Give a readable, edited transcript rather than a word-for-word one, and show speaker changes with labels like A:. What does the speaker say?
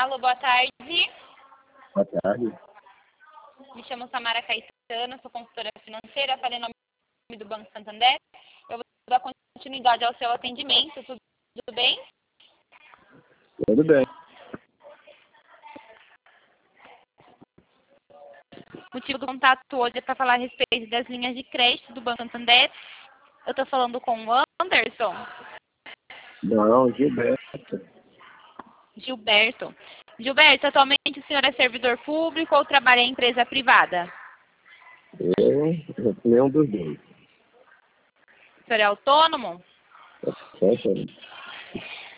A: Alô, boa tarde.
B: Boa tarde.
A: Me chamo Samara Caetano, sou consultora financeira, falei em nome do Banco Santander. Eu vou dar continuidade ao seu atendimento, tudo bem?
B: Tudo bem.
A: O motivo do contato hoje é para falar a respeito das linhas de crédito do Banco Santander. Eu estou falando com o Anderson.
B: Não, Gilberto.
A: Gilberto, atualmente o senhor é servidor público ou trabalha em empresa privada?
B: Nenhum dos dois.
A: O senhor é autônomo?
B: Certo?